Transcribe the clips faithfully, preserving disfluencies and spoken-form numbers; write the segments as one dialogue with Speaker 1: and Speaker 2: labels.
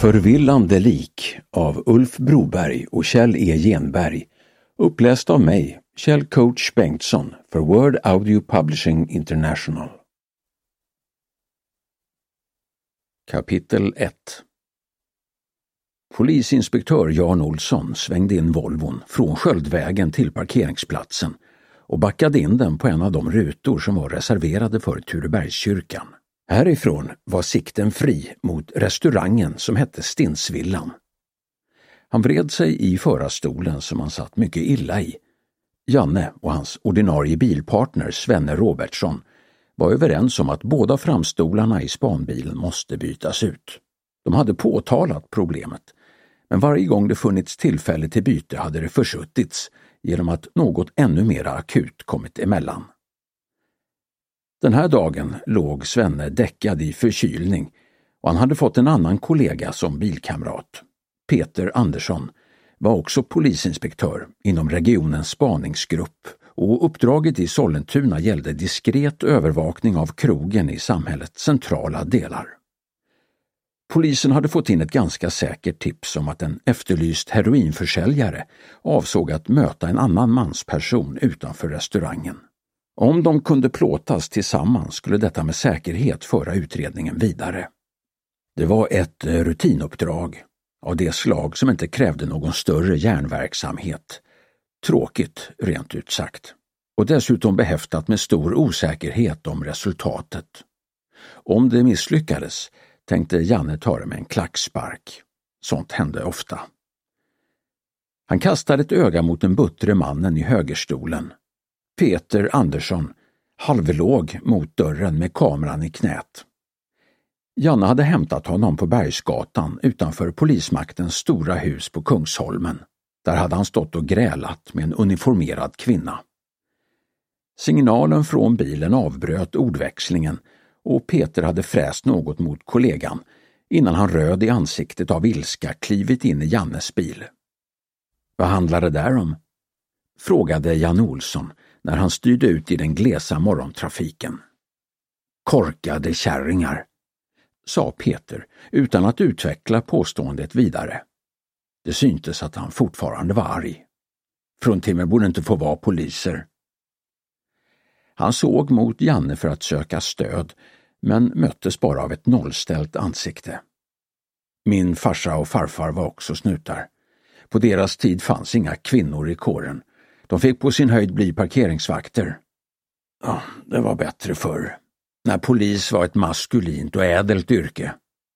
Speaker 1: Förvillande lik av Ulf Broberg och Kjell E. Genberg, uppläst av mig, Kjell Coach Bengtsson, för Word Audio Publishing International. Kapitel ett. Polisinspektör Jan Olsson svängde in Volvon från Sköldvägen till parkeringsplatsen och backade in den på en av de rutor som var reserverade för Turebergskyrkan. Härifrån var sikten fri mot restaurangen som hette Stinsvillan. Han vred sig i förarstolen som han satt mycket illa i. Janne och hans ordinarie bilpartner Svenne Robertsson var överens om att båda framstolarna i spanbilen måste bytas ut. De hade påtalat problemet, men varje gång det funnits tillfälle till byte hade det försuttits genom att något ännu mer akut kommit emellan. Den här dagen låg Svenne däckad i förkylning och han hade fått en annan kollega som bilkamrat. Peter Andersson var också polisinspektör inom regionens spaningsgrupp och uppdraget i Sollentuna gällde diskret övervakning av krogen i samhällets centrala delar. Polisen hade fått in ett ganska säkert tips om att en efterlyst heroinförsäljare avsåg att möta en annan mansperson utanför restaurangen. Om de kunde plåtas tillsammans skulle detta med säkerhet föra utredningen vidare. Det var ett rutinuppdrag av det slag som inte krävde någon större hjärnverksamhet. Tråkigt, rent ut sagt. Och dessutom behäftat med stor osäkerhet om resultatet. Om det misslyckades tänkte Janne ta det med en klackspark. Sånt hände ofta. Han kastade ett öga mot den buttre mannen i högerstolen. Peter Andersson, halvlåg mot dörren med kameran i knät. Janne hade hämtat honom på Bergsgatan utanför polismaktens stora hus på Kungsholmen. Där hade han stått och grälat med en uniformerad kvinna. Signalen från bilen avbröt ordväxlingen och Peter hade fräst något mot kollegan innan han röd i ansiktet av ilska klivit in i Jannes bil. Vad handlade det där om? Frågade Jan Olsson när han styrde ut i den glesa morgontrafiken. Korkade kärringar, sa Peter utan att utveckla påståendet vidare. Det syntes att han fortfarande var arg. Fruntimmer borde inte få vara poliser. Han såg mot Janne för att söka stöd, men möttes bara av ett nollställt ansikte. Min farsa och farfar var också snutar. På deras tid fanns inga kvinnor i kåren. De fick på sin höjd bli parkeringsvakter. Ja, det var bättre förr. När polis var ett maskulint och ädelt yrke.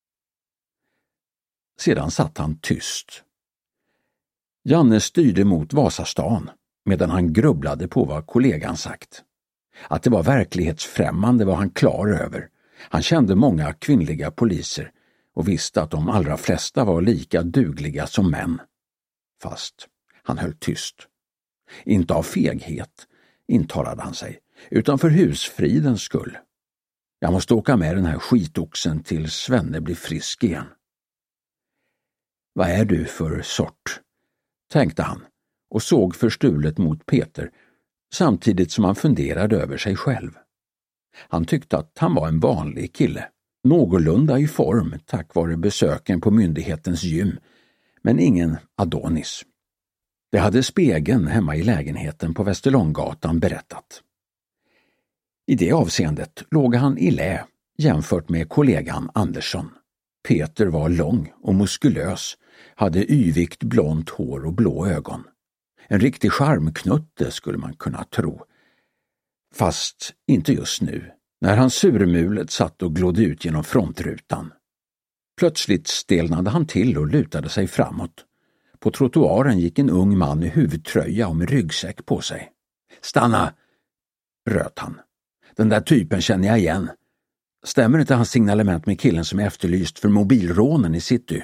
Speaker 1: Sedan satt han tyst. Janne styrde mot Vasastan medan han grubblade på vad kollegan sagt. Att det var verklighetsfrämmande var han klar över. Han kände många kvinnliga poliser och visste att de allra flesta var lika dugliga som män. Fast han höll tyst. Inte av feghet, intalade han sig, utan för husfridens skull. Jag måste åka med den här skitoxen till Svenne blir frisk igen. Vad är du för sort? Tänkte han och såg förstulet mot Peter samtidigt som han funderade över sig själv. Han tyckte att han var en vanlig kille, någorlunda i form tack vare besöken på myndighetens gym, men ingen Adonis. Det hade spegeln hemma i lägenheten på Västerlånggatan berättat. I det avseendet låg han i lä jämfört med kollegan Andersson. Peter var lång och muskulös, hade yvigt blont hår och blå ögon. En riktig charmknutte skulle man kunna tro. Fast inte just nu, när han surmulet satt och glodde ut genom frontrutan. Plötsligt stelnade han till och lutade sig framåt. På trottoaren gick en ung man i huvudtröja och med ryggsäck på sig. Stanna, röt han. Den där typen känner jag igen. Stämmer inte hans signalement med killen som är efterlyst för mobilrånen i city?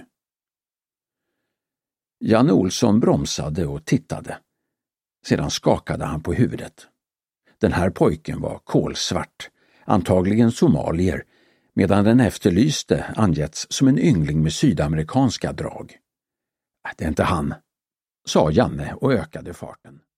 Speaker 1: Jan Olsson bromsade och tittade. Sedan skakade han på huvudet. Den här pojken var kolsvart, antagligen somalier, medan den efterlyste angetts som en yngling med sydamerikanska drag. Det är inte han, sa Janne och ökade farten.